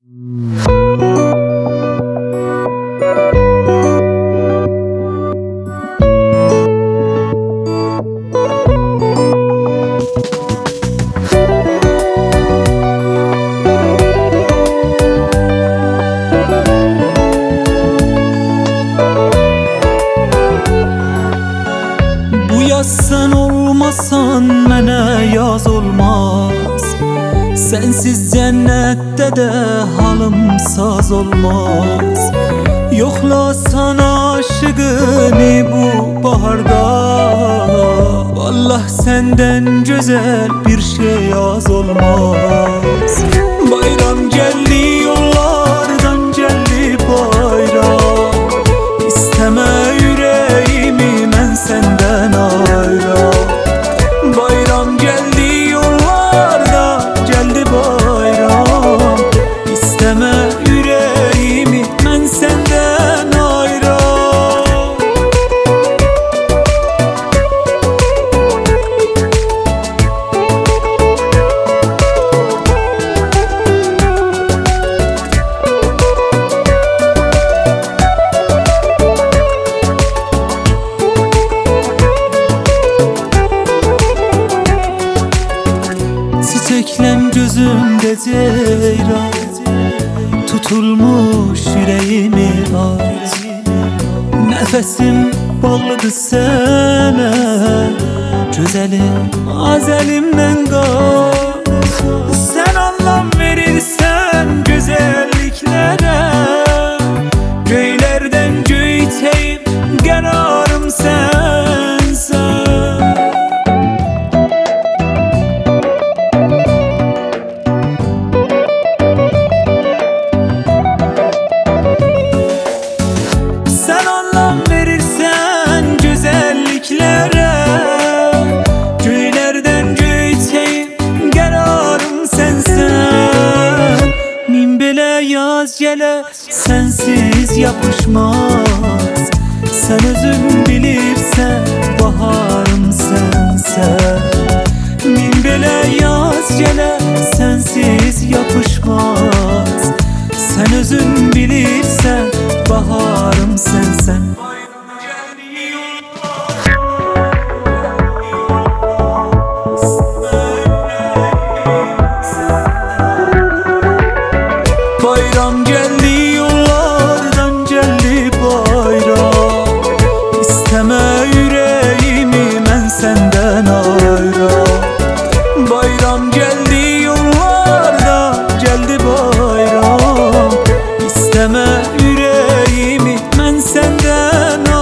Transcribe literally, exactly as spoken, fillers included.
Sen olmasan mənə yaz olmaz. Sensiz cennette de halım saz olmaz. Yoxlasan aşığını bu baharda, Vallah senden güzel bir şey az olmaz. Bayram geldi, yollardan geldi bayram. İsteme yüreğimi mən senden ayra. Bayram geldi, yollarda geldi bayram. İsteme yüreğimi mən senden ayra. Çiçeklem gözümde ceyran, tutulmuş yüreğimi aç. Nefesim bağlıdır sana, güzelim az elimden kaç. Sen anlam verirsen güzelliklere, göylerden göyteyim kararım sensen. Sen anlam verirsen güzelliklere, göylerden göyteyim kararım sensen. Min bile yaz gele sensiz yapışmaz. Sen özün bilirsen baharım sensen. Min bile yaz gele sensiz yapışmaz. Sen özün bilirsen baharım sensen. Bayram geldi, yollardan geldi bayram. İsteme yüreğimi mən senden ayra. Bayram geldi, yollarda geldi bayram. İsteme yüreğimi mən senden